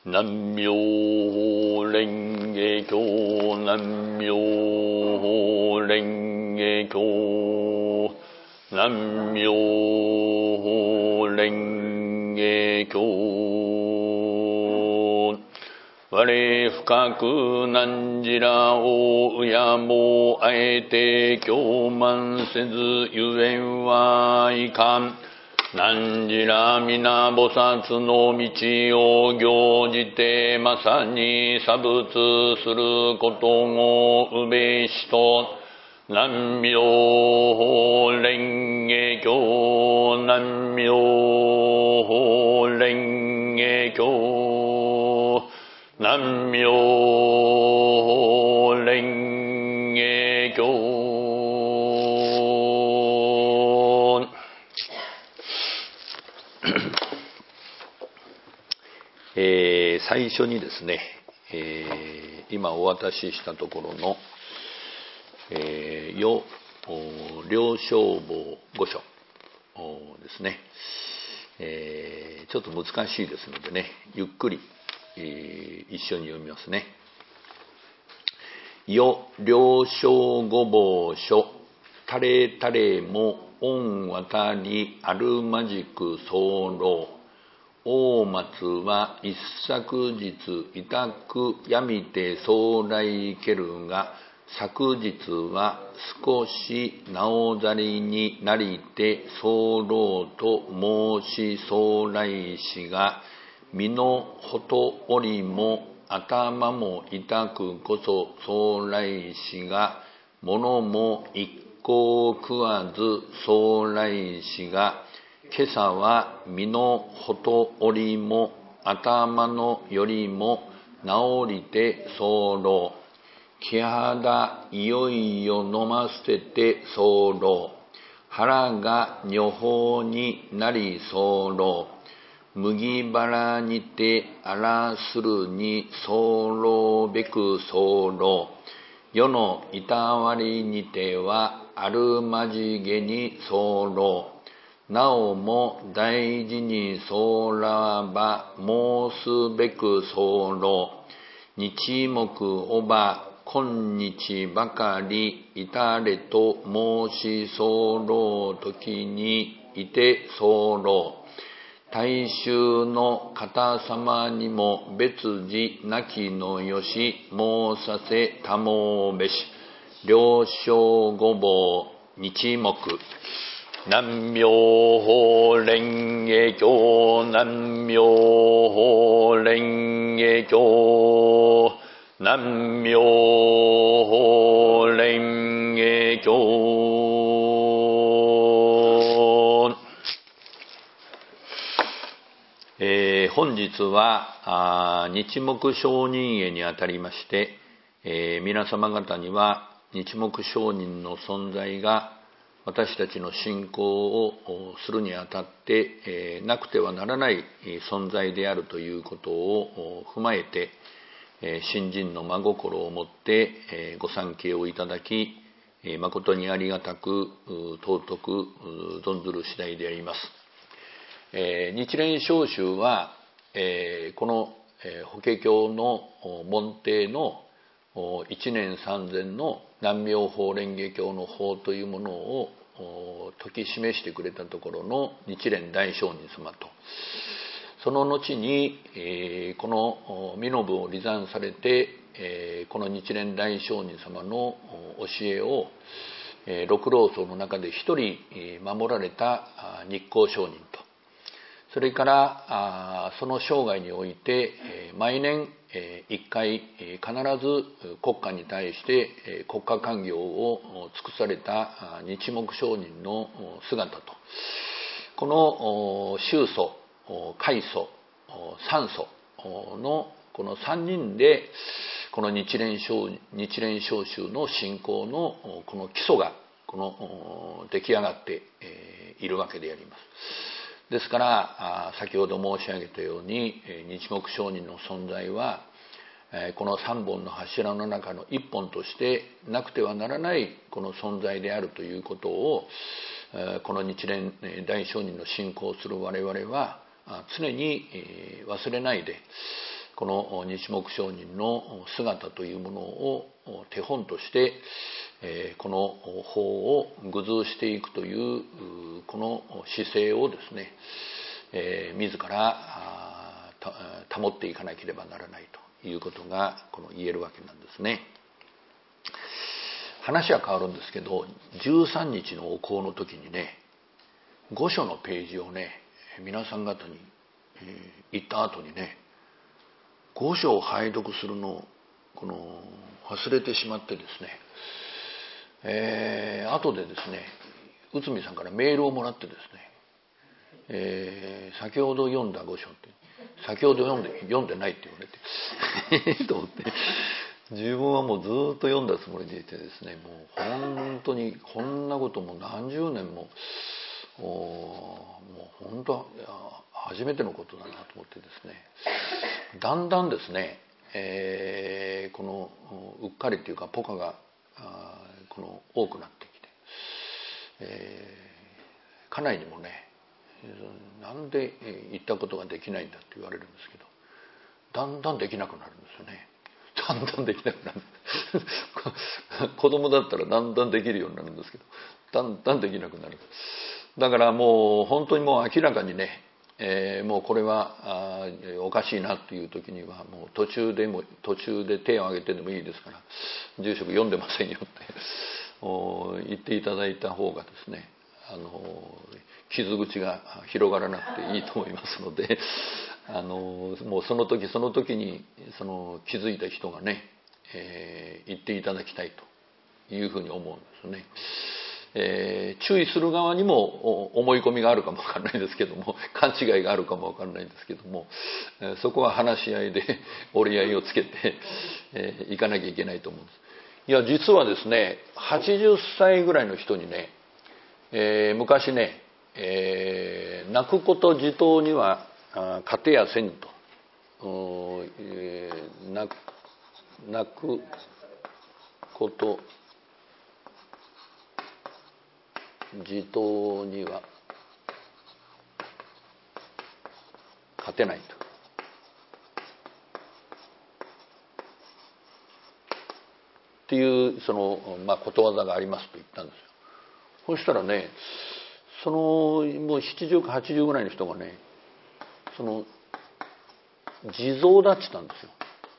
南無妙法蓮華経。南無妙法蓮華経。南無妙法蓮華経。我深く汝らを敬もうあえて供満せずゆえんはいかん。汝ら皆菩薩の道を行じてまさに作物することをうべしと。南無妙法蓮華経。南無妙法蓮華経。南無妙法蓮華経。最初にですね、今お渡ししたところの良商法御所ですね、ちょっと難しいですのでね、ゆっくり一緒に読みますね。良商御房所、たれたれも御渡りあるまじく候。大松は一昨日委託やみて将来けるが、昨日は少しなおざりになりて候と申し将来しが、身のほとおりも頭も痛くこそ将来しが、物も一向食わず将来しが、今朝は身のほとおりも頭のよりも治りて候。気肌いよいよ飲ませて候。腹が女法になり候。麦腹にてあらするに候べく候。世のいたわりにてはあるまじげに候。なおも大事にそうらば申すべく候。日目おば今日ばかりいたれと申し候時にいて候。大衆の方様にも別事なきのよし申させたもうべし。良商御房日目。南無妙法蓮華経。南無妙法蓮華経。南無妙法蓮華経。本日は日目上人会にあたりまして、皆様方には日目上人の存在が私たちの信仰をするにあたって、なくてはならない存在であるということを踏まえて、信心の真心をもってご参詣をいただき、誠にありがたく尊く存ずる次第であります。日蓮聖宗は、この法華経の門弟の一年三千の南無妙法蓮華経の法というものを説き示してくれたところの日蓮大聖人様と、その後にこの身の部を離参されて、この日蓮大聖人様の教えを六老僧の中で一人守られた日光聖人と、それからその生涯において毎年一回必ず国家に対して国家官業を尽くされた日目上人の姿と、この宗祖、開祖、三祖のこの三人でこの日蓮聖宗の信仰のこの基礎が出来上がっているわけであります。ですから先ほど申し上げたように日目上人の存在はこの三本の柱の中の一本としてなくてはならないこの存在であるということを、この日蓮大聖人の信仰する我々は常に忘れないで、 この日目上人の姿というものを手本として、この法を具図していくというこの姿勢をですね、自ら保っていかなければならないということが言えるわけなんですね。話は変わるんですけど、13日のお講の時にね、御所のページをね、皆さん方に、行った後にね、御所を拝読するのを忘れてしまってですね、後でですね、内海さんからメールをもらってですね、先ほど読んだ御所って、先ほど読んでないって言われてと思って、自分はもうずっと読んだつもりでいてですね、もう本当にこんなことも何十年ももう本当初めてのことだなと思ってですね、だんだんですね、このうっかりっていうかポカが多くなってきて、家内にもね、なんで言ったことができないんだって言われるんですけど、だんだんできなくなるんですよね。だんだんできなくなる子供だったらだんだんできるようになるんですけど、だんだんできなくなる。だからもう本当にもう明らかにね、もうこれはおかしいなっていう時にはもう途中で手を挙げてでもいいですから、住職読んでませんよって言っていただいた方がですね、傷口が広がらなくていいと思いますので、もうその時その時に気づいた人がね、言っていただきたいというふうに思うんですね。注意する側にも思い込みがあるかもわかんないですけども、勘違いがあるかもわかんないんですけども、そこは話し合いで折り合いをつけていかなきゃいけないと思うんです。いや、実はですね、80歳ぐらいの人にね、昔ね、泣くこと自頭には勝てやせんと、泣くこと自頭には勝てないと。っていうことわざがありますと言ったんですよ。そしたらね、もう70か80ぐらいの人がね、地蔵だって言ったんですよ。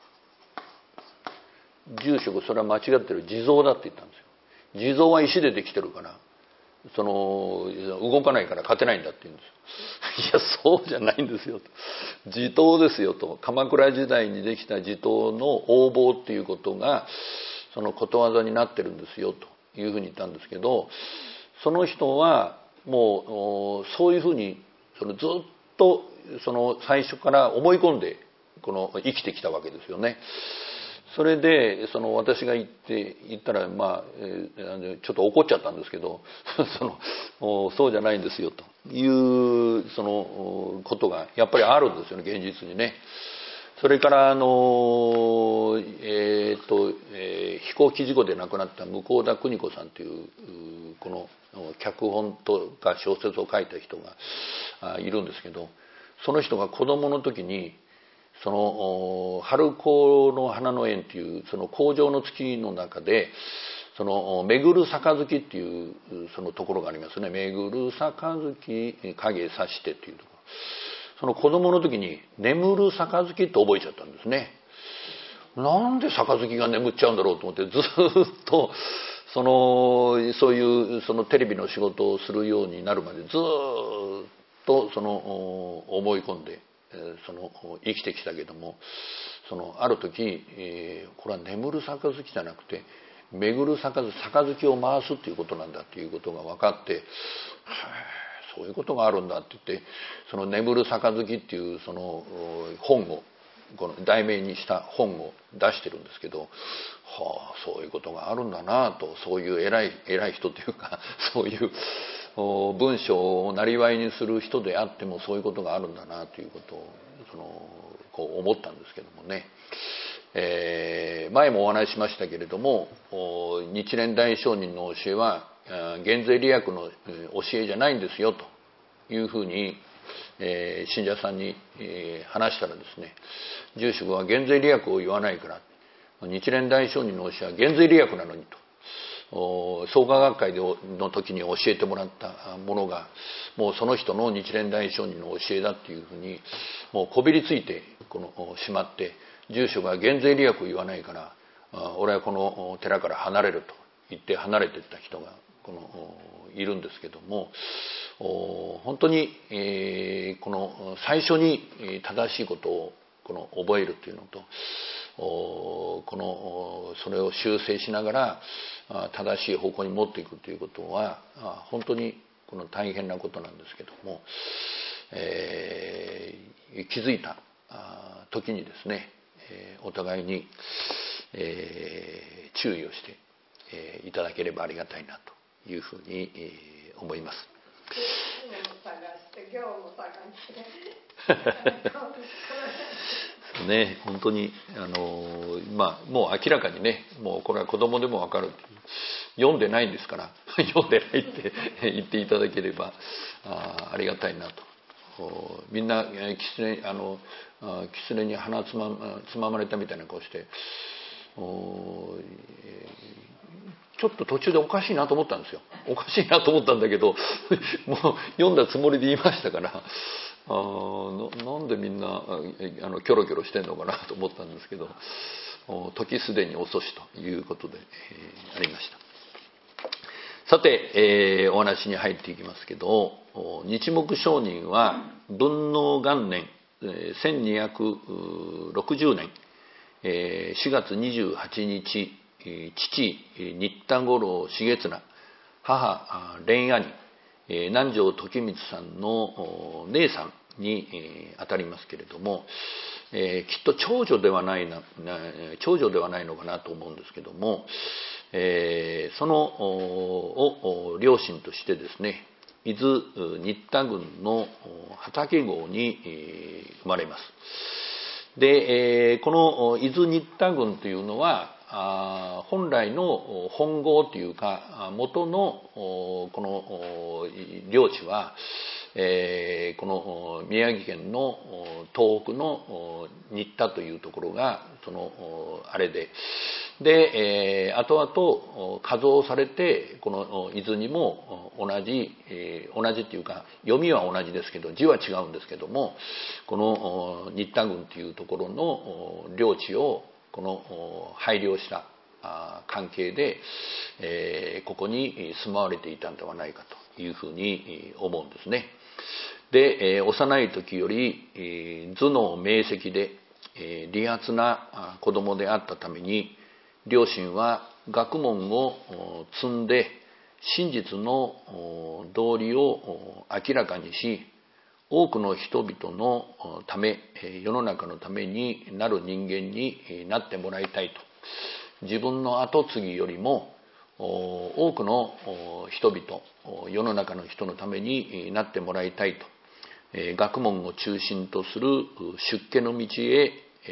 住職それは間違ってる、地蔵だって言ったんですよ。地蔵は石でできてるから動かないから勝てないんだって言うんですよ。いや、そうじゃないんですよと。地頭ですよと。鎌倉時代にできた地頭の横棒っていうことがことわざになってるんですよというふうに言ったんですけど、その人はもうそういうふうにずっと最初から思い込んで生きてきたわけですよね。それで私が言ったら、ちょっと怒っちゃったんですけどそうじゃないんですよということがやっぱりあるんですよね、現実にね。それから飛行機事故で亡くなった向田邦子さんというこの脚本とか小説を書いた人がいるんですけど、その人が子供の時に春高の花の園っていう工場の月の中で巡る杯っていうところがありますね。巡る杯影さしてっていうところ、子供の時に眠る杯って覚えちゃったんですね。なんで杯が眠っちゃうんだろうと思って、ずっとそういうテレビの仕事をするようになるまでずっと思い込んで生きてきたけども、ある時、これは眠る杯じゃなくて巡る杯を回すっていうことなんだっていうことが分かって、そういうことがあるんだって言って、眠る杯っていう本を題名にした本を出してるんですけど、そういうことがあるんだなと、そういう偉い人というか、そういう文章をなりわいにする人であってもそういうことがあるんだなということを思ったんですけどもね。前もお話ししましたけれども、日蓮大聖人の教えは減税利益の教えじゃないんですよというふうに信者さんに、話したらですね、住職は減税利益を言わないから、日蓮大聖人の教えは減税利益なのにと、創価学会の時に教えてもらったものがもうその人の日蓮大聖人の教えだっていうふうにもうこびりついてしまって、住職が減税利益を言わないから俺はこの寺から離れると言って離れていった人がいるんですけども、本当に、この最初に正しいことを覚えるというのと、それを修正しながら正しい方向に持っていくということは本当に大変なことなんですけども、気づいた時にですね、お互いに、注意をして、いただければありがたいなというふうに、思います。ね、本当にもう明らかにね、もうこれは子供でも分かる、読んでないんですから読んでないって言っていただければありがたいなと。みんな狐に鼻つままれたみたいな顔して、ちょっと途中でおかしいなと思ったんですよ。おかしいなと思ったんだけどもう読んだつもりで言いましたから、なんでみんなキョロキョロしてんのかなと思ったんですけど、時すでに遅しということで、ありました。さて、お話に入っていきますけど、日木上人は文能元年1260年4月28日、父新田五郎重綱、母蓮兄、南條時光さんの姉さんにあたりますけれども、きっと長女ではないのかなと思うんですけども、その両親としてですね、伊豆新田郡の畠郷に生まれます。で、この伊豆新田郡というのは本来の本郷というか元のこの領地は、この宮城県の東北の新田というところがそのあれで、後々加増されてこの伊豆にも同じっていうか読みは同じですけど字は違うんですけども、この新田郡というところの領地をこの拝領した関係で、ここに住まわれていたんではないかというふうに思うんですね。で、幼い時より頭脳明晰で利発な子供であったために、両親は学問を積んで真実の道理を明らかにし、多くの人々のため、世の中のためになる人間になってもらいたいと、自分の後継ぎよりも多くの人々、世の中の人のためになってもらいたいと、学問を中心とする出家の道へ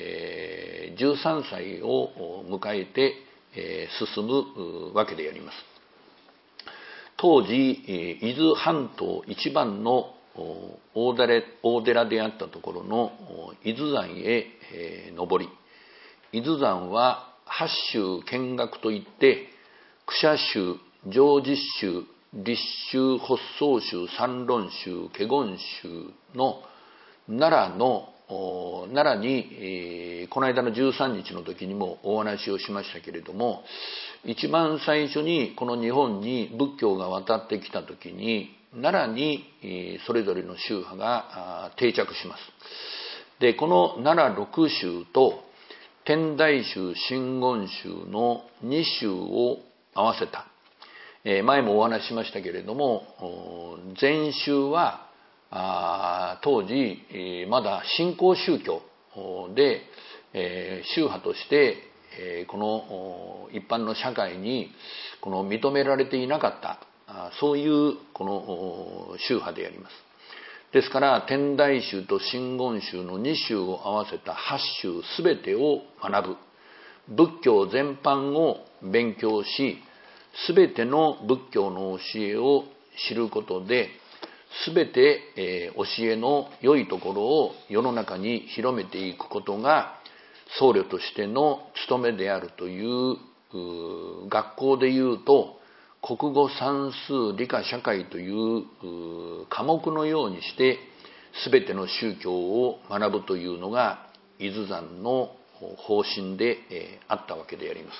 13歳を迎えて進むわけであります。当時伊豆半島一番の大寺であったところの伊豆山へ登り、伊豆山は八宗見学といって、苦者宗、上実宗、立宗、発想宗、三論宗、華厳宗の奈良に、この間の13日の時にもお話をしましたけれども、一番最初にこの日本に仏教が渡ってきた時に奈良にそれぞれの宗派が定着します。で、この奈良六宗と天台宗、真言宗の2宗を合わせた、前もお話ししましたけれども、禅宗は当時まだ新興宗教で宗派としてこの一般の社会にこの認められていなかった、そういうこの宗派であります。ですから天台宗と真言宗の2宗を合わせた8宗すべてを学ぶ、仏教全般を勉強し、すべての仏教の教えを知ることで、 すべて、教えの良いところを世の中に広めていくことが僧侶としての務めであるという学校でいうと国語算数理科社会という科目のようにしてすべての宗教を学ぶというのが伊豆山の方針であったわけであります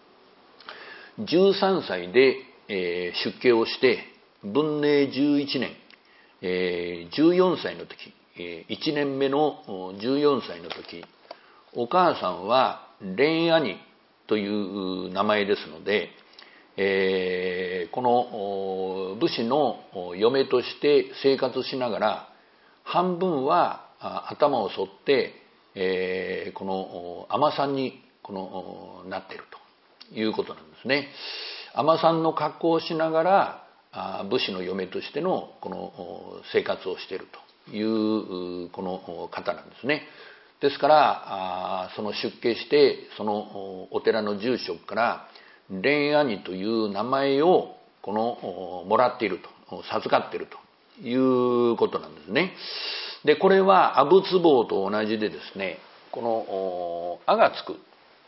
。13歳で出家をして文寧11年14歳の時1年目の14歳の時お母さんは蓮兄という名前ですのでこの武士の嫁として生活しながら半分は頭を剃ってこの尼さんになっているということなんですね。尼さんの格好をしながら武士の嫁としてのこの生活をしているというこの方なんですね。ですからその出家してそのお寺の住職から蓮兄という名前をもらっていると授かっているということなんですね。でこれは阿仏坊と同じでですねこの「阿」がつく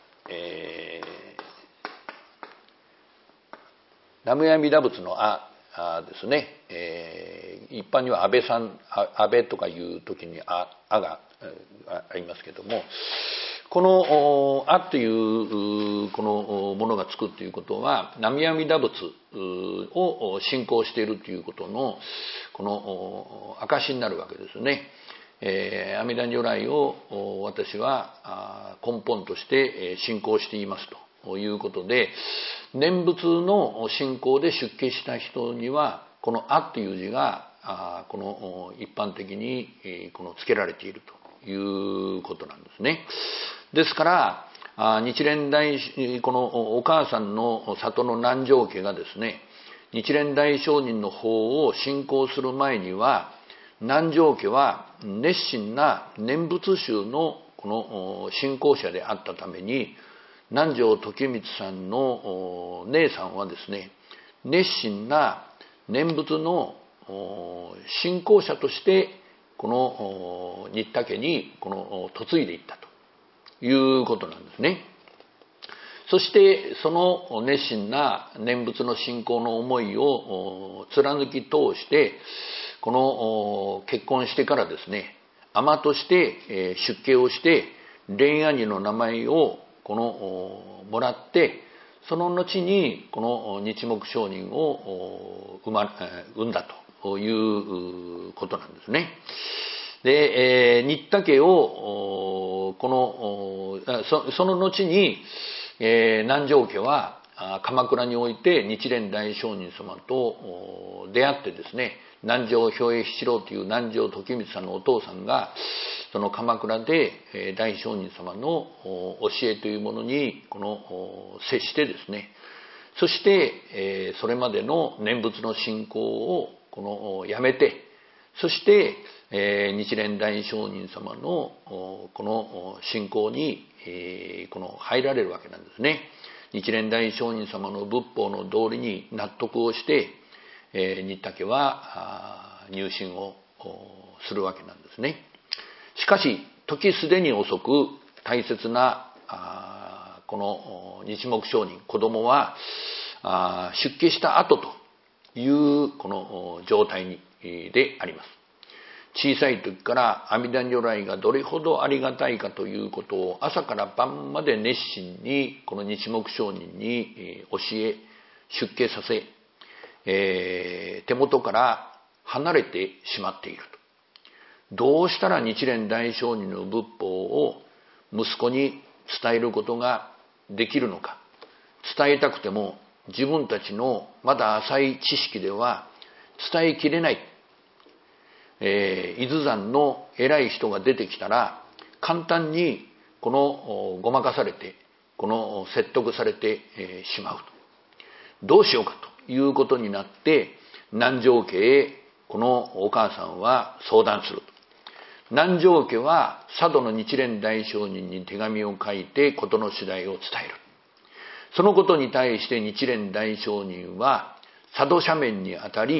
南無阿弥陀仏の「阿」ですね、一般には安倍さん安倍とかいう時に「あ」がありますけどもこの「阿」というこのものがつくということは南無阿弥陀仏を信仰しているということのこの証になるわけですね。阿弥陀如来を私は根本として信仰していますということで念仏の信仰で出家した人にはこの「阿」という字がこの一般的につけられているということなんですね。ですから日蓮大このお母さんの里の南條家がですね日蓮大聖人の方を信仰する前には南條家は熱心な念仏宗のこの信仰者であったために南條時光さんの姉さんはですね熱心な念仏の信仰者としてこの新田家に嫁いでいったということなんですね。そしてその熱心な念仏の信仰の思いを貫き通してこの結婚してからですね尼として出家をして蓮兄の名前をもらってその後にこの日目上人を生んだということなんですね。で新田家をその後に南條家は鎌倉において日蓮大聖人様と出会ってですね南條兵衛七郎という南條時光さんのお父さんがその鎌倉で大聖人様の教えというものに接してですねそしてそれまでの念仏の信仰をやめてそして日蓮大聖人様のこの信仰に入られるわけなんですね。日蓮大聖人様の仏法の道理に納得をして新田家は入信をするわけなんですね。しかし時すでに遅く大切なこの日目上人子供は出家した後というこの状態であります。小さい時から阿弥陀如来がどれほどありがたいかということを朝から晩まで熱心にこの日目上人に教え出家させ手元から離れてしまっていると。どうしたら日蓮大聖人の仏法を息子に伝えることができるのか。伝えたくても自分たちのまだ浅い知識では伝えきれない。伊豆山の偉い人が出てきたら簡単にごまかされて説得されてしまうと。どうしようかということになって南條家へこのお母さんは相談する。南條家は佐渡の日蓮大聖人に手紙を書いて事の次第を伝える。そのことに対して日蓮大聖人は佐渡斜面にあたり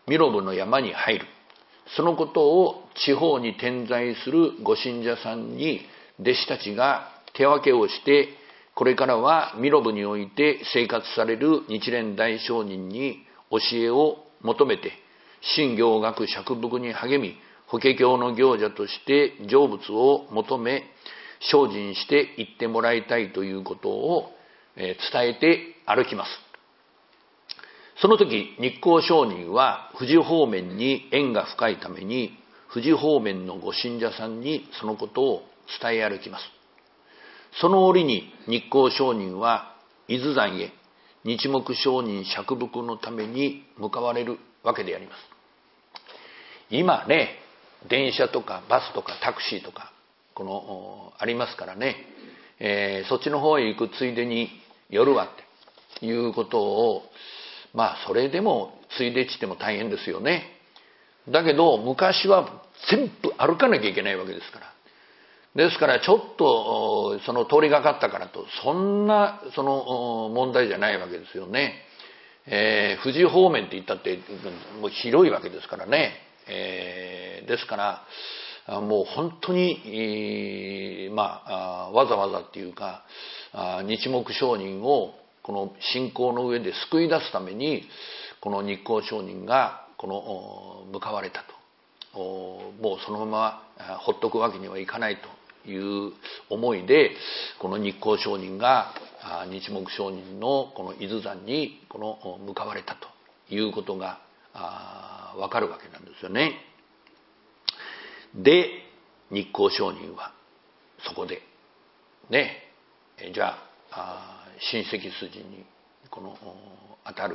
弥勒の山に入る。そのことを地方に点在するご信者さんに弟子たちが手分けをして、これからは弥勒において生活される日蓮大聖人に教えを求めて、信行学釈伏に励み、法華経の行者として成仏を求め、精進していってもらいたいということを伝えて歩きます。その時、日光上人は富士方面に縁が深いために、富士方面のご信者さんにそのことを伝え歩きます。その折に日光上人は伊豆山へ日目上人釈伏のために向かわれるわけであります。今ね、電車とかバスとかタクシーとかありますからね、そっちの方へ行くついでに寄るわっていうことを、それでもついでちっても大変ですよね。だけど昔は全部歩かなきゃいけないわけですから。ですからちょっとその通りがかったからとそんな問題じゃないわけですよね。富士方面って言ったってもう広いわけですからね。ですからもう本当に、わざわざっていうか日目上人をこの信仰の上で救い出すためにこの日光上人が向かわれたと。もうそのままほっとくわけにはいかないという思いで、この日光上人が日目上人のこの伊豆山に向かわれたということがわかるわけなんですよね。で、日光上人はそこでね、じゃあ親戚筋に当たる、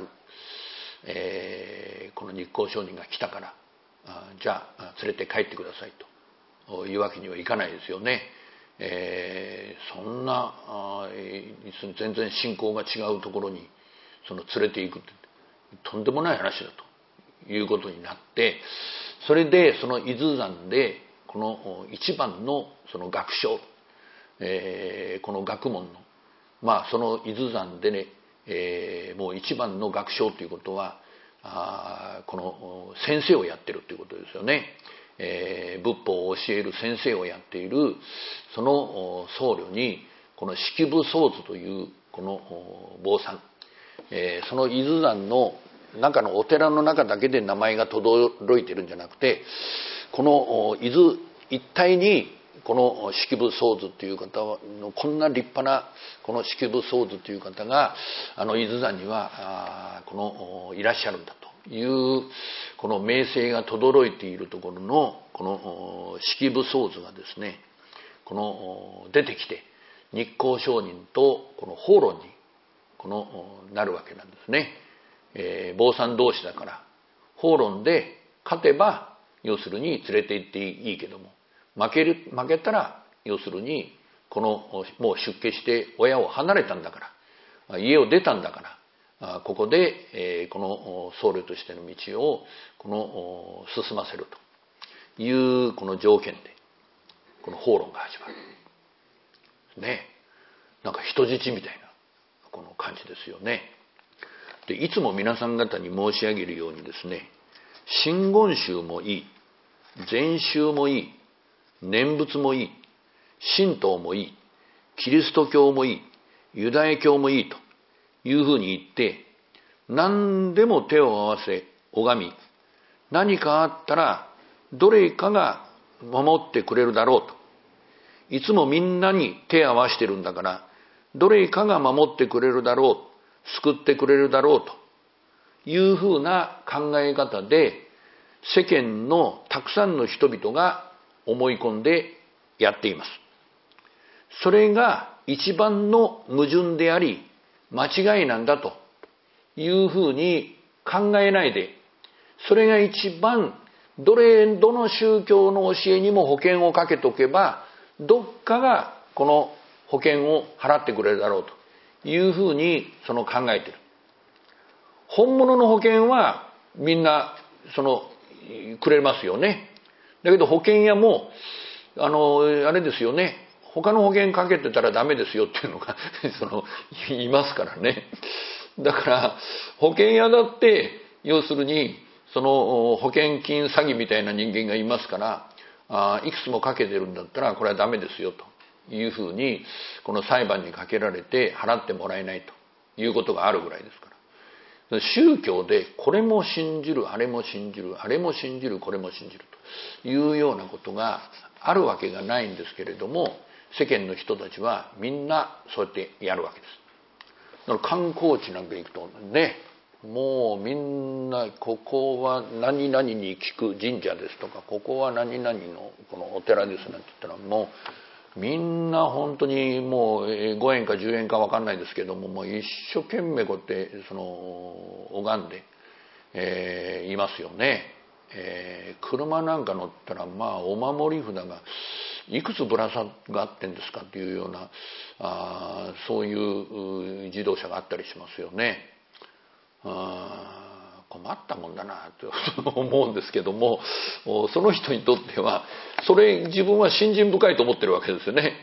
この日光上人が来たからじゃあ連れて帰ってくださいというわけにはいかないですよね。そんな全然信仰が違うところに連れて行くってとんでもない話だということになって、それでその伊豆山でこの一番の学章、この学問のその伊豆山でね、もう一番の学章ということはこの先生をやってるということですよね。仏法を教える先生をやっているその僧侶にこの式部僧図というこの坊さん、その伊豆山の中のお寺の中だけで名前が轟いてるんじゃなくて、この伊豆一帯にこの式部僧図という方のこんな立派なこの式部僧図という方が伊豆山にはいらっしゃるんだというこの名声が轟いているところのこの式部僧図がですね、出てきて日光上人とこの法論になるわけなんですね。坊さん同士だから法論で勝てば要するに連れて行っていいけども、負けたら要するにもう出家して親を離れたんだから家を出たんだからここでこの僧侶としての道を進ませるというこの条件でこの法論が始まるね。なんか人質みたいなこの感じですよね。でいつも皆さん方に申し上げるようにですね、真言宗もいい、禅宗もいい、念仏もいい、神道もいい、キリスト教もいい、ユダヤ教もいいというふうに言って、何でも手を合わせ拝み、何かあったらどれかが守ってくれるだろうと。いつもみんなに手を合わせてるんだから、どれかが守ってくれるだろう、救ってくれるだろうというふうな考え方で、世間のたくさんの人々が思い込んでやっています。それが一番の矛盾であり間違いなんだというふうに考えないで、それが一番どの宗教の教えにも保険をかけとけばどっかがこの保険を払ってくれるだろうというふうに考えている。本物の保険はみんなくれますよね。だけど保険屋もあれですよね、他の保険かけてたらダメですよっていうのがいますからね。だから保険屋だって要するにその保険金詐欺みたいな人間がいますから、いくつもかけてるんだったらこれはダメですよというふうにこの裁判にかけられて払ってもらえないということがあるぐらいですから、宗教でこれも信じるあれも信じるあれも信じるこれも信じるというようなことがあるわけがないんですけれども、世間の人たちはみんなそうやってやるわけです。だから観光地なんか行くとね、もうみんなここは何々に効く神社ですとか、ここは何々のこのお寺ですなんて言ったら、もうみんな本当にもう5円か10円か分かんないですけども、もう一生懸命こうやって拝んで、いますよね。車なんか乗ったらお守り札がいくつぶら下がってんですかっていうようなそういう自動車があったりしますよね。困ったもんだなと思うんですけども、その人にとってはそれ自分は信心深いと思ってるわけですよね。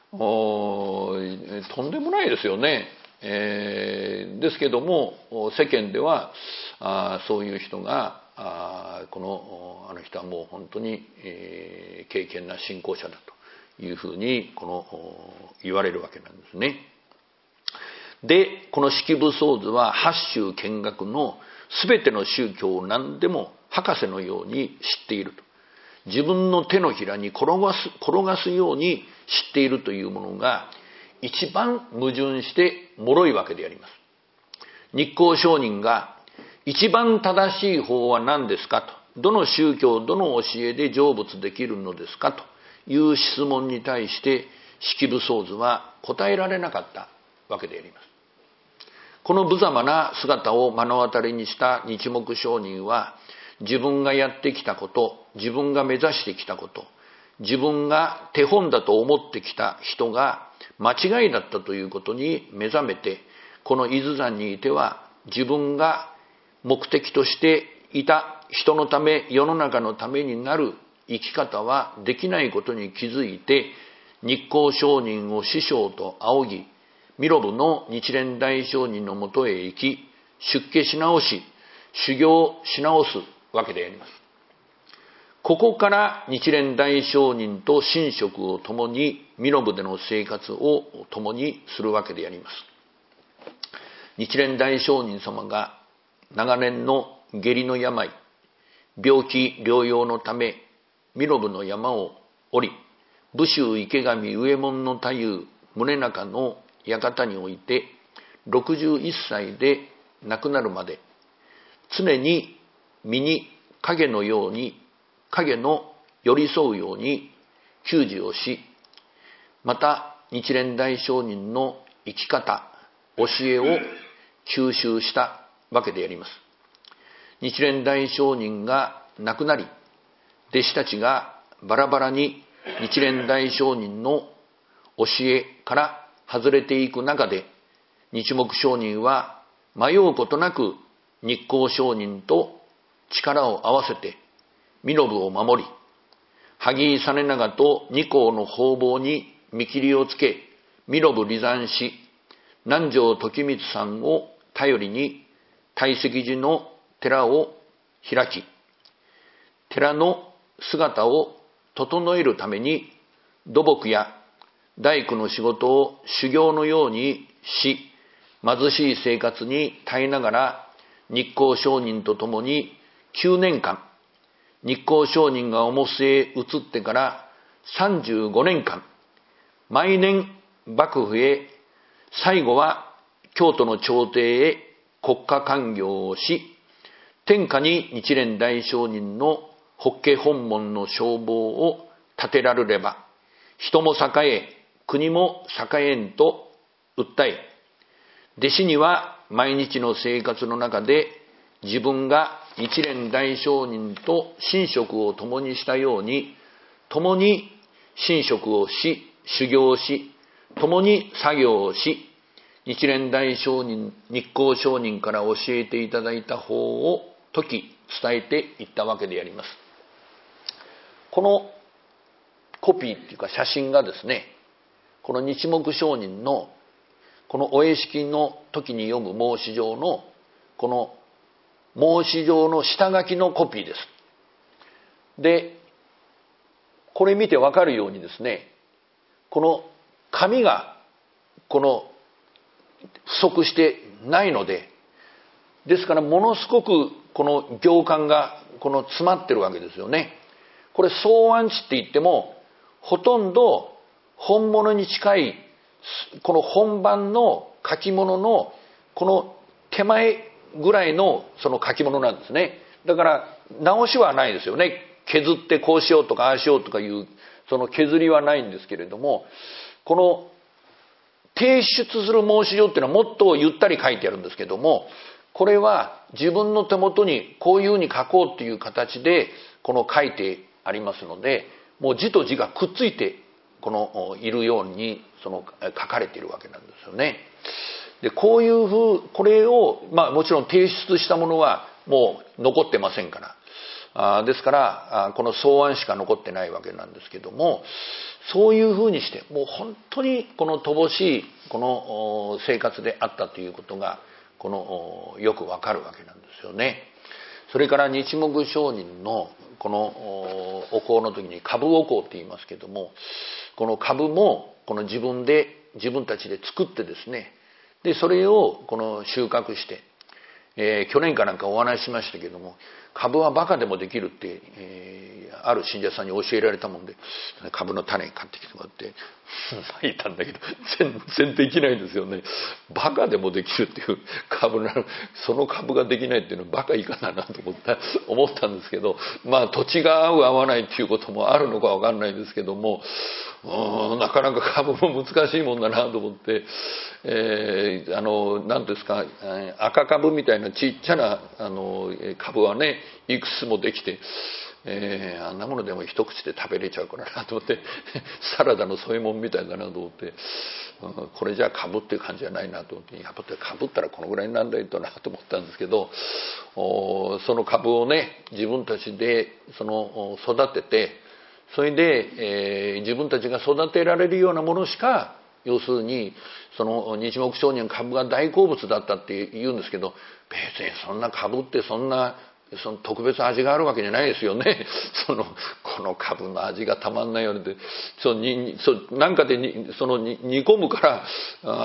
とんでもないですよね。ですけども世間ではそういう人があの人はもう本当に、敬虔な信仰者だというふうに言われるわけなんですね。でこの式部僧図は八宗見学の全ての宗教を何でも博士のように知っていると、自分の手のひらに転がすように知っているというものが一番矛盾して脆いわけであります。日光上人が一番正しい法は何ですかと、どの宗教どの教えで成仏できるのですかという質問に対して式部僧図は答えられなかったわけであります。この無様な姿を目の当たりにした日目上人は、自分がやってきたこと、自分が目指してきたこと、自分が手本だと思ってきた人が間違いだったということに目覚めて、この伊豆山にいては自分が目的としていた人のため、世の中のためになる生き方はできないことに気づいて、日光上人を師匠と仰ぎ、弥勒の日蓮大上人のもとへ行き、出家し直し、修行し直すわけであります。ここから日蓮大上人と寝食を共に、弥勒での生活を共にするわけであります。日蓮大上人様が長年の下痢の病、病気療養のため、弥勒の山を降り、武州池上上門の太夫宗中の館において61歳で亡くなるまで、常に身に影のように、影の寄り添うように給仕をし、また日蓮大上人の生き方、教えを吸収したわけであります。日蓮大上人が亡くなり、弟子たちがバラバラに日蓮大上人の教えから外れていく中で、日目上人は迷うことなく日光上人と力を合わせて弥勒を守り、萩井実長と二皇の方々に見切りをつけ、弥勒離山し、南條時光さんを頼りに大石寺の寺を開き、寺の姿を整えるために土木や大工の仕事を修行のようにし、貧しい生活に耐えながら日光上人と共に9年間、日光上人が重須へ移ってから35年間、毎年幕府へ、最後は京都の朝廷へ国家官業をし、天下に日蓮大上人の法華本門の称号を立てられれば、人も栄え、国も栄えんと訴え、弟子には毎日の生活の中で自分が日蓮大上人と寝食を共にしたように、共に寝食をし、修行をし、共に作業をし、日蓮大上人、日光上人から教えていただいた法を説き伝えていったわけであります。このコピーっていうか写真がですね、この日目上人のこのお会式の時に読む申し状のこの申し状の下書きのコピーです。で、これ見てわかるようにですね、この紙が不足してないので、ですからものすごくこの行間が詰まってるわけですよね。これ草案紙って言ってもほとんど本物に近いこの本番の書き物のこの手前ぐらいのその書き物なんですね。だから直しはないですよね。削ってこうしようとかああしようとかいうその削りはないんですけれども、この提出する申し状っていうのはもっとゆったり書いてあるんですけども、これは自分の手元にこういうふうに書こうっていう形で書いてありますので、もう字と字がくっついているように書かれているわけなんですよね。で、これをもちろん提出したものはもう残ってませんから、ですからこの草案しか残ってないわけなんですけども、そういうふうにしてもう本当に乏しい生活であったということがよくわかるわけなんですよね。それから日目上人のお香の時に株お香って言いますけども、この株も自分たちで作ってですね、でそれを収穫して、去年かなんかお話ししましたけども、株はバカでもできるって、ある信者さんに教えられたもんで、株の種買ってきてもらって撒いたんだけど全然できないんですよね。バカでもできるっていう株なの、その株ができないっていうのはバカいかだなと思ったんですけど、土地が合う合わないっていうこともあるのかわかんないですけども、なかなか株も難しいもんだなと思って、何ですか、赤株みたいなちっちゃな株はねいくつもできて、あんなものでも一口で食べれちゃうからなと思ってサラダの添え物みたいだなと思って、これじゃあ株っていう感じじゃないなと思って、やっぱり株ったらこのぐらいになんないとなと思ったんですけど、その株をね自分たちで育てて、それで、自分たちが育てられるようなものしか、要するに日目上人株が大好物だったって言うんですけど、別にそんな株ってその特別味があるわけじゃないですよね。この株の味がたまんないようで、なんかで煮込むから、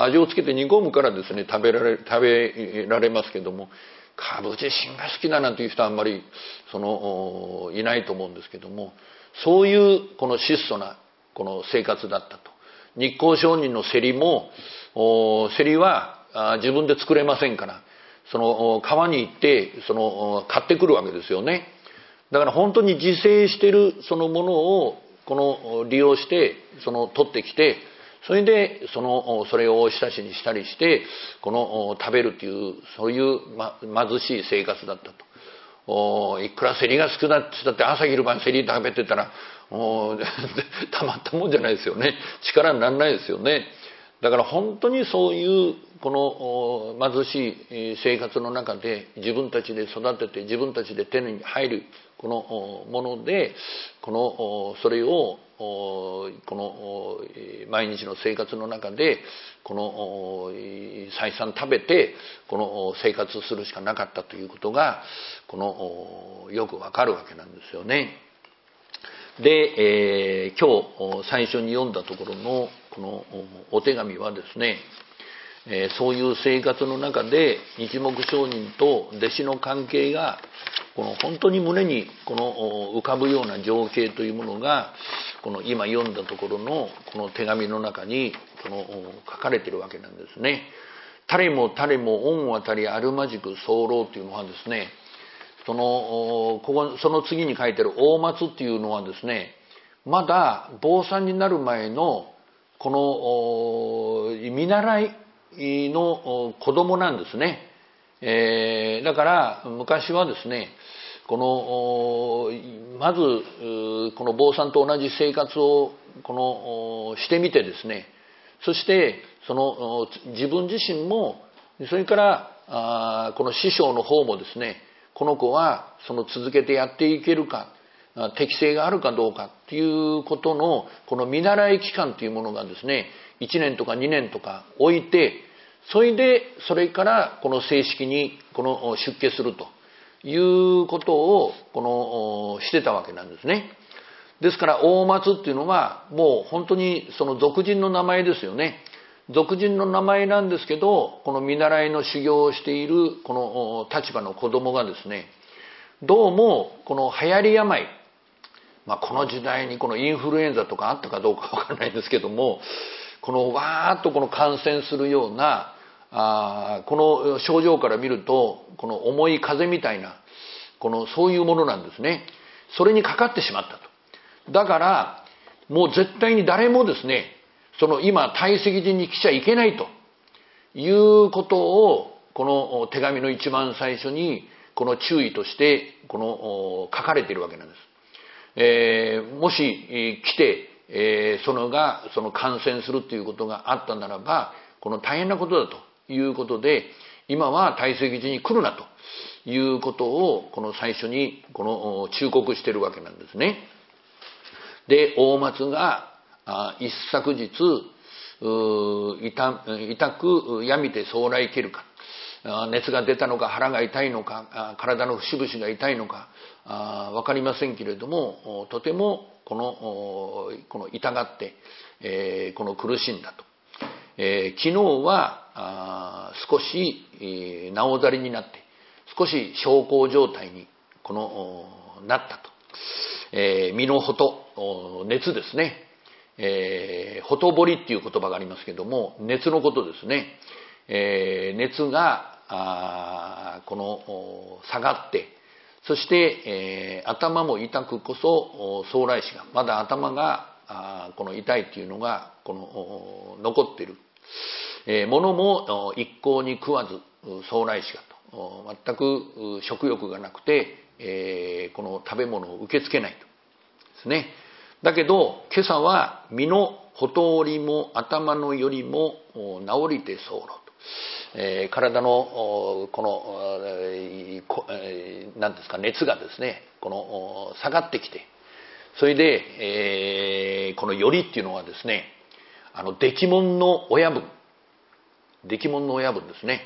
味をつけて煮込むからですね食べられますけども、株自身が好きだなんていう人はあんまりいないと思うんですけども、そういう質素な生活だったと。日光上人の競りも、競りは自分で作れませんから、川に行って買ってくるわけですよね。だから本当に自生しているそのものを利用して取ってきて、それでそれをおひたしにしたりして食べるという、そういう貧しい生活だったと。いくら競りが少なってったって朝昼晩競り食べてたらたまったもんじゃないですよね。力にならないですよね。だから本当にそういう貧しい生活の中で自分たちで育てて自分たちで手に入るものでそれを毎日の生活の中で再三食べて生活するしかなかったということがよくわかるわけなんですよね。で、今日最初に読んだところのこのお手紙はですね、そういう生活の中で日目上人と弟子の関係が本当に胸に浮かぶような情景というものが今読んだところのこの手紙の中に書かれているわけなんですね。誰も誰も恩渡りあるまじく候というのはですね、その次に書いてある大松っていうのはですね、まだ坊さんになる前の見習いの子供なんですね。だから昔はですね、まずこの坊さんと同じ生活をしてみてですね、そして自分自身も、それからこの師匠の方もですね、この子は続けてやっていけるか、適性があるかどうかっていうことのこの見習い期間というものがですね、1年とか2年とか置いて、それから正式に出家するということをしてたわけなんですね。ですから大松っていうのはもう本当にその俗人の名前ですよね。俗人の名前なんですけど、この見習いの修行をしているこの立場の子供がですね、どうもこの流行り病、この時代にこのインフルエンザとかあったかどうかわからないんですけども、このわーっとこの感染するようなこの症状から見るとこの重い風邪みたいなそういうものなんですね。それにかかってしまったと。だからもう絶対に誰もですね、その今堆積寺に来ちゃいけないということをこの手紙の一番最初にこの注意として書かれているわけなんです。もし来て、その感染するということがあったならばこの大変なことだということで、今は堆積寺に来るなということをこの最初に忠告しているわけなんですね。で、大松が一昨日痛く病みて早来けるか、熱が出たのか腹が痛いのか体の節々が痛いのか分かりませんけれども、とてもこの痛がって、苦しんだと。昨日は少しなおざりになって少し小康状態になったと。身のほと熱ですね。ほとぼりっていう言葉がありますけども、熱のことですね。熱が下がって、そして、頭も痛くこそ早来死がまだ頭が痛いっていうのが残っている。物も一向に食わず早来死がと、全く食欲がなくて、この食べ物を受け付けないとですね。だけど今朝は身のほとおりも頭のよりも治りて候と、体の何ですか、熱がですね下がってきて、それで、このよりっていうのはですね、デキモンの親分ですね。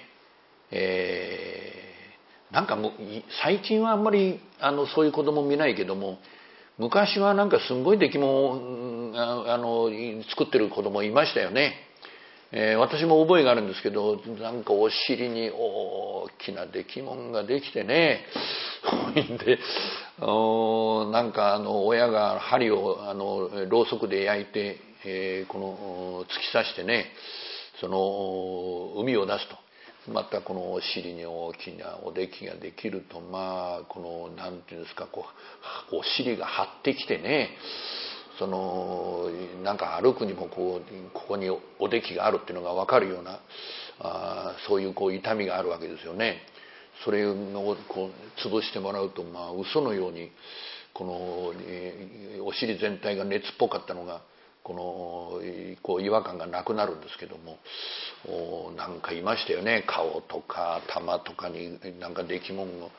なんか最近はあんまりそういう子供見ないけども、昔はなんかすんごいデキモン作ってる子供いましたよね。私も覚えがあるんですけど、なんかお尻に大きなデキモンができてね、でなんか親が針をろうそくで焼いて、突き刺してね、その膿を出すと。またこのお尻に大きなおできができると、なんていうんですか、お尻が張ってきてね、なんか歩くにもここにおできがあるっていうのが分かるようなそういう痛みがあるわけですよね。それを潰してもらうと、嘘のようにお尻全体が熱っぽかったのが違和感がなくなるんですけども、なんかいましたよね。顔とか頭とかになんかできもんの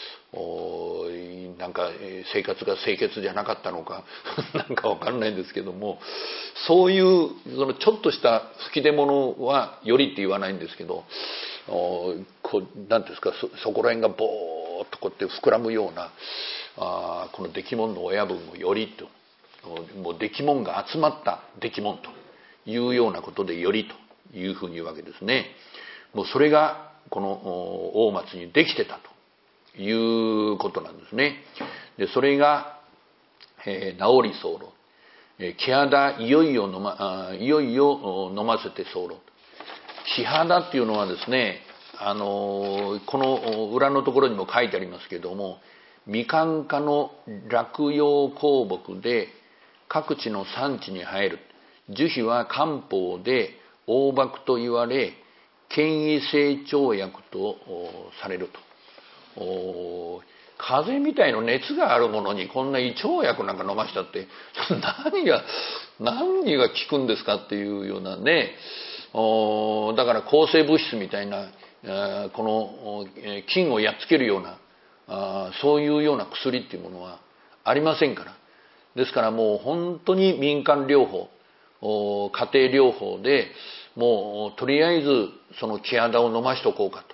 なんか生活が清潔じゃなかったのかなんかわかんないんですけども、そういうちょっとした吹き出物はよりって言わないんですけど、なんですか、そこら辺がボーっとこうやって膨らむようなこのできもんの親分をよりと、もうできもんが集まったできもんというようなことでよりというふうに言うわけですね。もうそれがこの大松にできてたということなんですね。でそれが、治り候、木肌いよいよ飲ませて候。木肌っていうのはですね、この裏のところにも書いてありますけれども、みかん科の落葉香木で各地の産地に生える。樹皮は漢方で黄柏と言われ、権威性腸薬とされると。風邪みたいな熱があるものにこんな胃腸薬なんか飲ましたって何が効くんですかっていうようなね。だから抗生物質みたいなこの菌をやっつけるようなそういうような薬っていうものはありませんから。ですからもう本当に民間療法、家庭療法でもうとりあえずその木肌を飲ましとこうか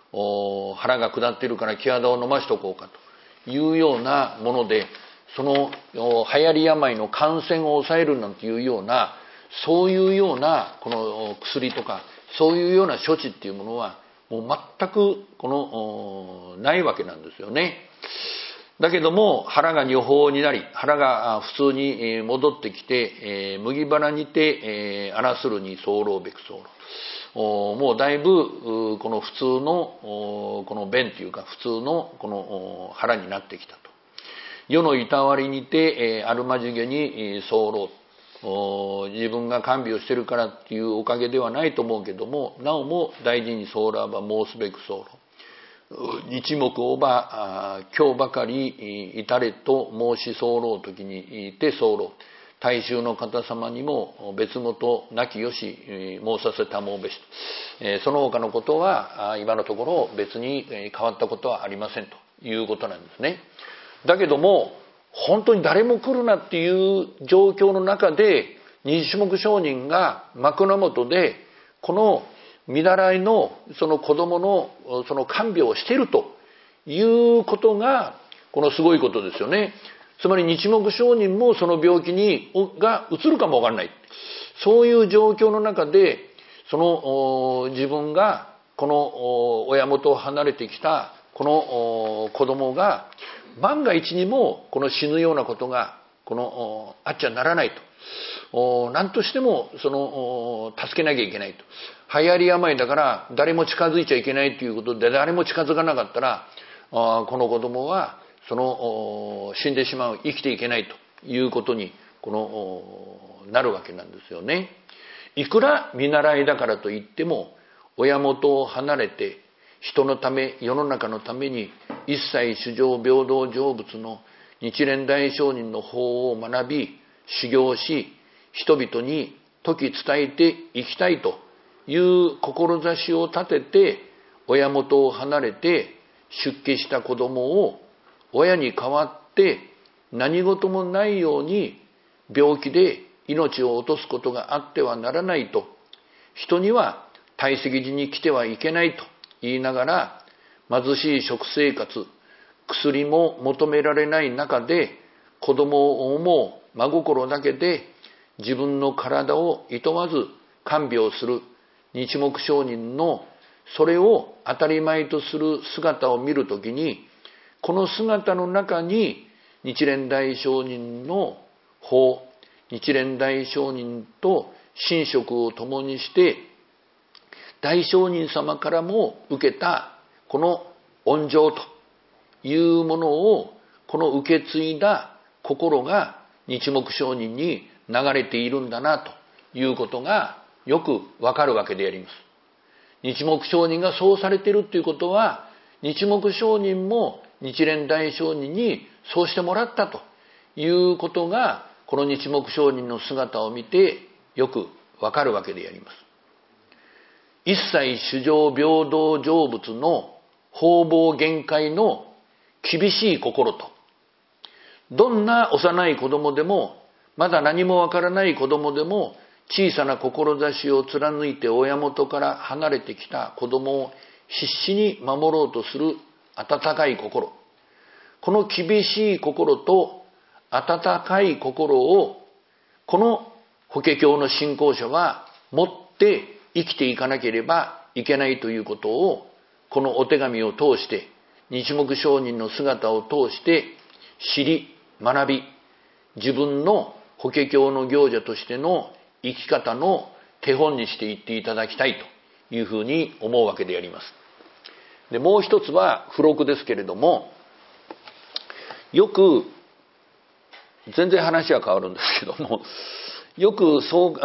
腹が下っているから木肌を飲ましとこうかというようなもので、その流行り病の感染を抑えるなんていうような、そういうようなこの薬とかそういうような処置っていうものはもう全くないわけなんですよね。だけども腹が如法になり、腹が普通に戻ってきて、麦腹にて荒するに候べく候。もうだいぶこの普通のこの便というか普通のこの腹になってきたと。世のいたわりにてあるまじげに候。自分が看病をしてるからっていうおかげではないと思うけども、なおも大事に候ば申すべく候。日目をば今日ばかり至れと申し候時にて候。大衆の方様にも別事なきよし申させたもうべしと。その他のことは今のところ別に変わったことはありませんということなんですね。だけども本当に誰も来るなっていう状況の中で二種目上人が枕元でこの見習いのその子供のその看病をしているということがこのすごいことですよね。つまり日目上人もその病気がうつるかもわからない。そういう状況の中でその自分がこの親元を離れてきたこの子供が万が一にもこの死ぬようなことがあっちゃならないと。何としてもその助けなきゃいけないと。流行り病だから誰も近づいちゃいけないということで、誰も近づかなかったらこの子供は死んでしまう、生きていけないということになるわけなんですよね。いくら見習いだからといっても親元を離れて人のため世の中のために一切衆生平等成仏の日蓮大聖人の法を学び修行し人々に説き伝えていきたいという志を立てて親元を離れて出家した子供を親に代わって何事もないように病気で命を落とすことがあってはならないと、人には退席時に来てはいけないと言いながら貧しい食生活、薬も求められない中で子供を思う真心だけで自分の体をいとわず看病する日目上人のそれを当たり前とする姿を見るときに、この姿の中に日蓮大聖人の法、日蓮大聖人と寝食を共にして大聖人様からも受けたこの恩情というものをこの受け継いだ心が日目上人に流れているんだなということがよくわかるわけであります。日目上人がそうされているということは、日目上人も日蓮大聖人にそうしてもらったということがこの日目上人の姿を見てよくわかるわけであります。一切衆生平等成仏の方々限界の厳しい心と、どんな幼い子供でもまだ何もわからない子供でも小さな志を貫いて親元から離れてきた子供を必死に守ろうとする温かい心、この厳しい心と温かい心をこの法華経の信仰者は持って生きていかなければいけないということを、このお手紙を通して日目上人の姿を通して知り学び、自分の法華経の行者としての生き方の手本にしていっていただきたいというふうに思うわけであります。で、もう一つは付録ですけれども、よく全然話は変わるんですけども、よく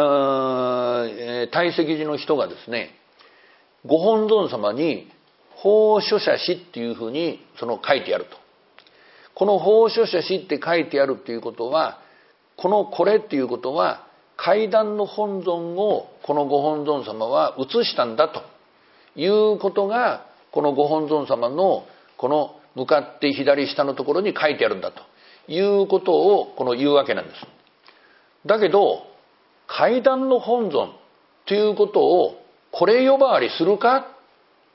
退席時の人がですね、ご本尊様に法書写詩っていうふうに書いてあると。この法書写詩って書いてあるっていうことは、これっていうことは階段の本尊をこのご本尊様は写したんだということが、このご本尊様のこの向かって左下のところに書いてあるんだということを言うわけなんです。だけど階段の本尊ということをこれ呼ばわりするかっ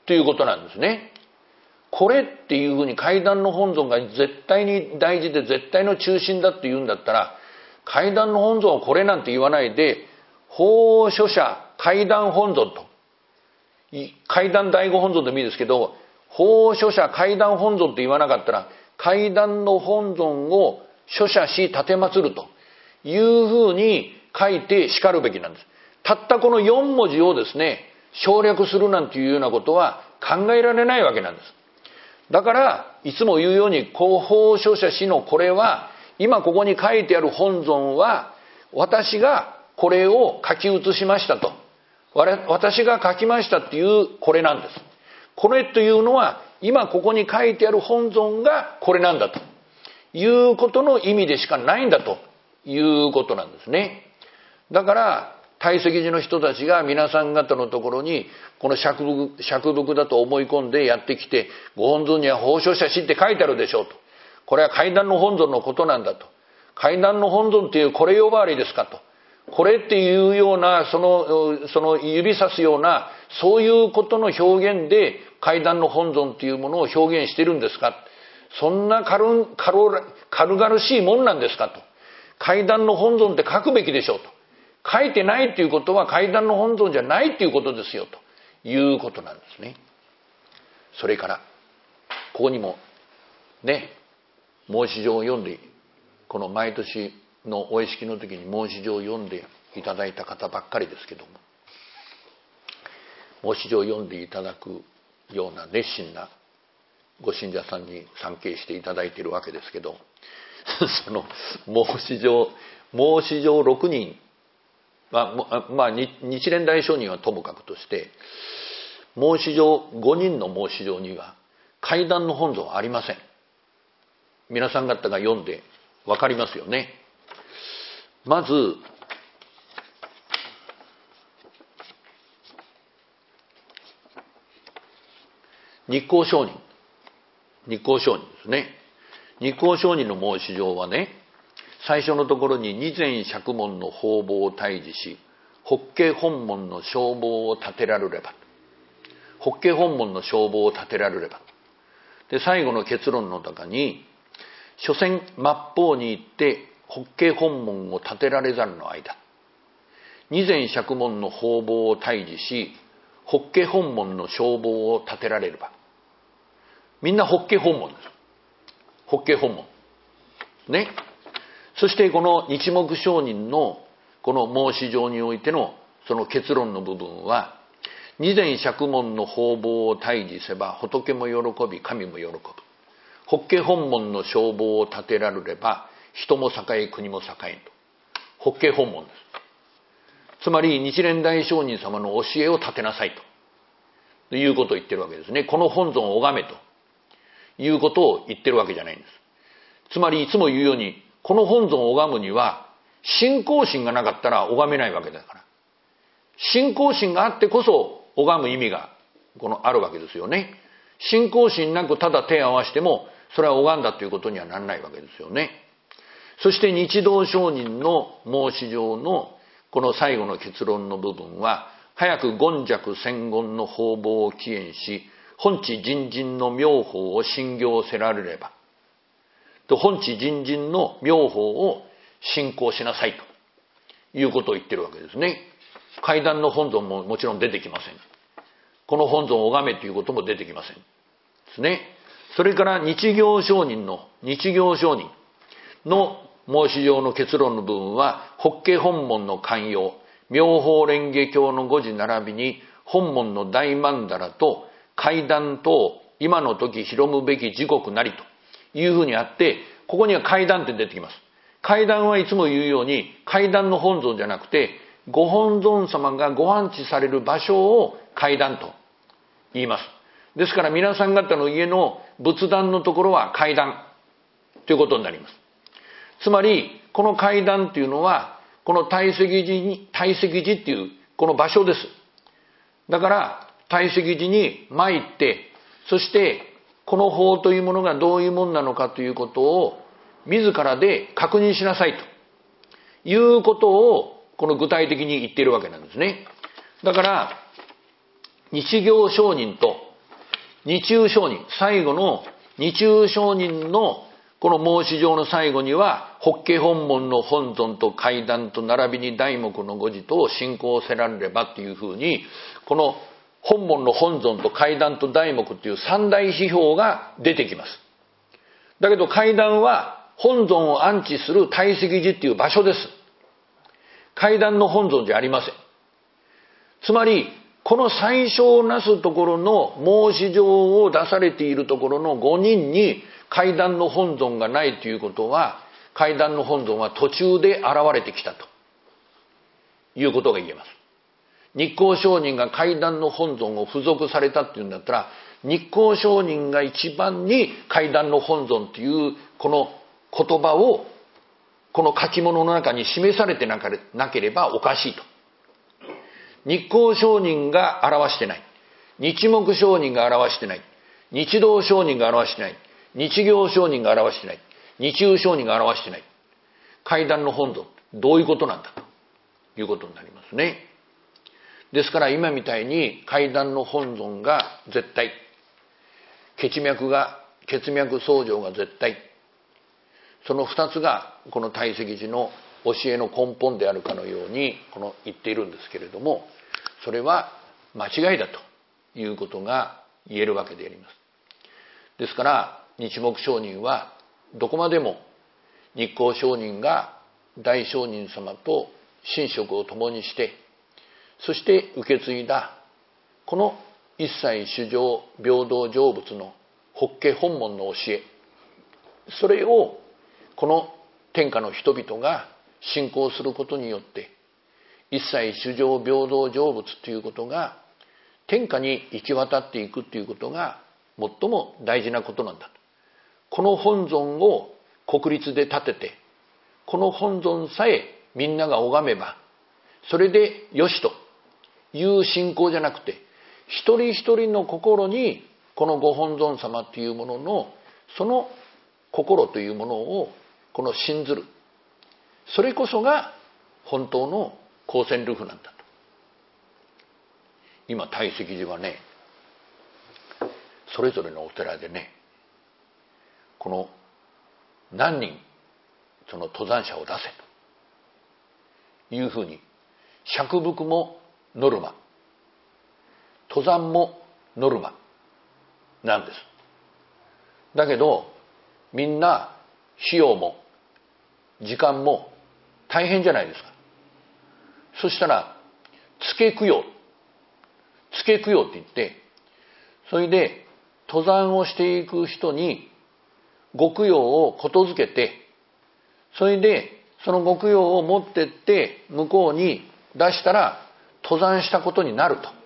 ということなんですね。これっていうふうに階段の本尊が絶対に大事で絶対の中心だって言うんだったら、階段の本尊はこれなんて言わないで、法書者階段本尊と、階段第五本尊でもいいですけど、法書者階段本尊って言わなかったら、階段の本尊を書者し立て祀るというふうに書いて叱るべきなんです。たったこの4文字をですね、省略するなんていうようなことは考えられないわけなんです。だから、いつも言うように、広報書者しのこれは、今ここに書いてある本尊は、私がこれを書き写しましたと。私が書きましたっていうこれなんです。これというのは、今ここに書いてある本尊がこれなんだということの意味でしかないんだということなんですね。だから、大石寺の人たちが皆さん方のところにこの釈仏だと思い込んでやってきて、ご本尊には法書者しって書いてあるでしょうと。これは階段の本尊のことなんだと。階段の本尊っていうこれ呼ばわりですかと。これっていうようなその指さすようなそういうことの表現で階段の本尊っていうものを表現してるんですか。そんな軽々しいもんなんですかと。階段の本尊って書くべきでしょうと。書いてないっていうことは階段の本尊じゃないっていうことですよということなんですね。それからここにもね、申し状を読んで、この毎年のお会式の時に申し状を読んでいただいた方ばっかりですけども、申し状を読んでいただくような熱心なご信者さんに参詣していただいているわけですけど、その申し状6人、日蓮大聖人はともかくとして、申し状5人の申し状には階段の本尊はありません。皆さん方が読んでわかりますよね。まず日光上人ですね。日光上人の申し状はね、最初のところに二前釈門の方々を退治し、法華本門の消防を立てられれば、法華本門の消防を立てられれば。で、最後の結論の中に、所詮末法に行って法華本門を立てられざるの間、二前釈門の方々を退治し、法華本門の消防を立てられれば。みんな法華本門です。法華本門。ね。そしてこの日目上人のこの申し状においてのその結論の部分は、二前釈門の方々を退治せば仏も喜び神も喜ぶ。法華本門の消防を立てられれば人も栄え国も栄えんと。法華本門です。つまり日蓮大聖人様の教えを立てなさいということを言ってるわけですね。この本尊を拝めということを言ってるわけじゃないんです。つまりいつも言うように、この本尊を拝むには信仰心がなかったら拝めないわけだから、信仰心があってこそ拝む意味があるわけですよね。信仰心なくただ手を合わせてもそれは拝んだということにはならないわけですよね。そして日道上人の申し状のこの最後の結論の部分は、早く言寂宣言の方々を起縁し、本地人人の妙法を信行せられれば、本地人人の妙法を信仰しなさいということを言ってるわけですね。階段の本尊ももちろん出てきません。この本尊を拝めということも出てきませんですね。それから日行上人の申し状の結論の部分は、法華本門の寛容、妙法蓮華経の5時並びに本門の大曼荼羅と階段と今の時広むべき時刻なりというふうにあって、ここには階段って出てきます。階段はいつも言うように階段の本尊じゃなくて、ご本尊様がご安置される場所を階段と言います。ですから皆さん方の家の仏壇のところは階段ということになります。つまりこの階段というのはこの大石寺っていうこの場所です。だから大石寺に参って、そしてこの法というものがどういうものなのかということを自らで確認しなさいということをこの具体的に言っているわけなんですね。だから日行上人と二中上人、最後の二中上人のこの申し状の最後には、法華本門の本尊と階段と並びに題目の語字と信仰せられればっていうふうに、この本門の本尊と階段と題目っていう三大批評が出てきます。だけど階段は本尊を安置する堆積寺っていう場所です。階段の本尊じゃありません。つまり、この最小なすところの申し状を出されているところの5人に階段の本尊がないということは、階段の本尊は途中で現れてきたということが言えます。日光上人が階段の本尊を付属されたっていうんだったら、日光上人が一番に階段の本尊というこの言葉をこの書き物の中に示されてなければおかしいと。日光上人が表してない。日目上人が表してない。日道上人が表してない。日行上人が表してない。日中上人が表してない。階段の本尊、どういうことなんだということになりますね。ですから今みたいに階段の本尊が絶対、血脈相乗が絶対、その二つがこの堆積寺の教えの根本であるかのように言っているんですけれども、それは間違いだということが言えるわけであります。ですから日目上人はどこまでも日光上人が大上人様と寝食を共にして、そして受け継いだこの一切衆生平等成仏の法華本門の教え、それをこの天下の人々が信仰することによって一切衆生平等成仏ということが天下に行き渡っていくということが最も大事なことなんだと。この本尊を国立で建てて、この本尊さえみんなが拝めばそれでよしという信仰じゃなくて、一人一人の心にこのご本尊様というもののその心というものをこの信ずる、それこそが本当の光線流布なんだと。今堆積寺はね、それぞれのお寺でね、この何人その登山者を出せというふうに、釈伏もノルマ、登山もノルマなんです。だけどみんな費用も時間も大変じゃないですか。そしたら付け供養って言って、それで登山をしていく人にご供養をことづけて、それでそのご供養を持ってって向こうに出したら登山したことになると。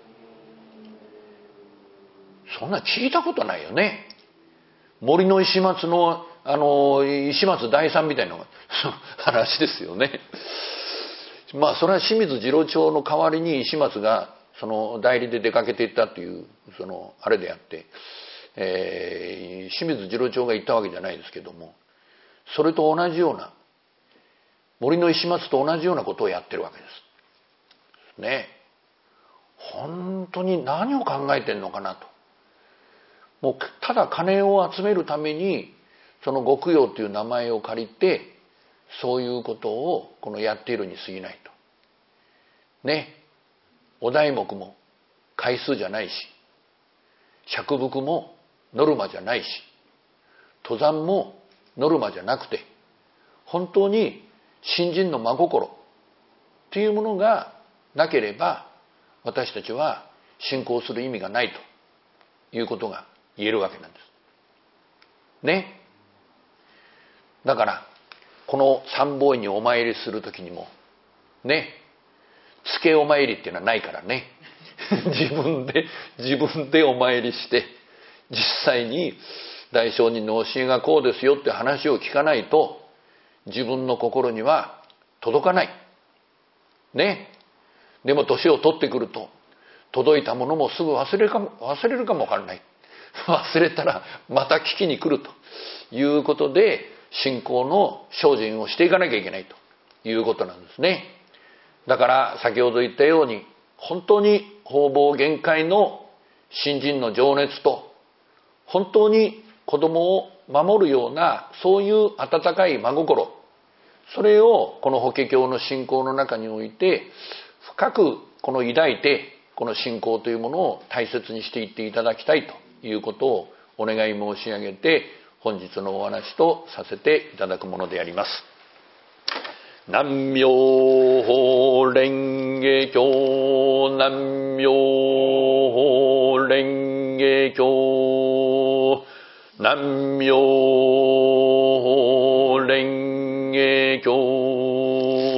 そんな聞いたことないよね。森の石松の石松大さんみたいな話ですよね。まあそれは清水次郎長の代わりに石松がその代理で出かけていったというあれであって、清水次郎長が言ったわけじゃないですけども、それと同じような、森の石松と同じようなことをやってるわけですね。本当に何を考えてんのかなと。もうただ金を集めるためにそのご供養という名前を借りてそういうことをやっているに過ぎないとね。お題目も回数じゃないし、釈伏もノルマじゃないし、登山もノルマじゃなくて、本当に信心の真心というものがなければ私たちは信仰する意味がないということが言えるわけなんですね。だからこの三宝院にお参りするときにもね、つけお参りっていうのはないからね自分でお参りして実際に大聖人の教えがこうですよって話を聞かないと自分の心には届かないね。でも年を取ってくると届いたものもすぐ忘れるかもわからない。忘れたらまた聞きに来るということで信仰の精進をしていかなきゃいけないということなんですね。だから先ほど言ったように本当に方々限界の信心の情熱と本当に子供を守るようなそういう温かい真心、それをこの法華経の信仰の中において深く抱いて、この信仰というものを大切にしていっていただきたいということをお願い申し上げて、本日のお話とさせていただくものであります。南無法蓮華経、南無法蓮華経、南無法蓮華経。